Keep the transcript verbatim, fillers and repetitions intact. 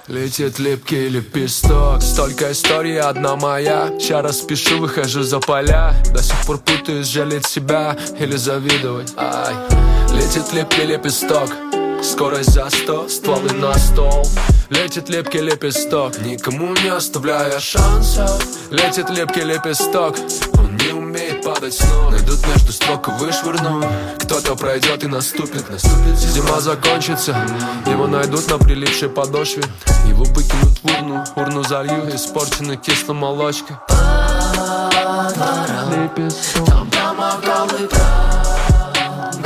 Летит липкий лепесток. Столько историй, одна моя. Ща распишу, выхожу за поля. До сих пор путаюсь, жалеть себя или завидовать. Ай. Летит липкий лепесток. Скорость за сто, стволы на стол. Летит липкий лепесток, никому не оставляя шансов. Летит липкий лепесток, он не умеет падать снова. Найдут между строк и вышвырну. Кто-то пройдет и наступит, наступит. Зима закончится, его найдут на прилипшей подошве. Его выкинут в урну, урну залью испорченной кисломолочкой. Там промокал и прав.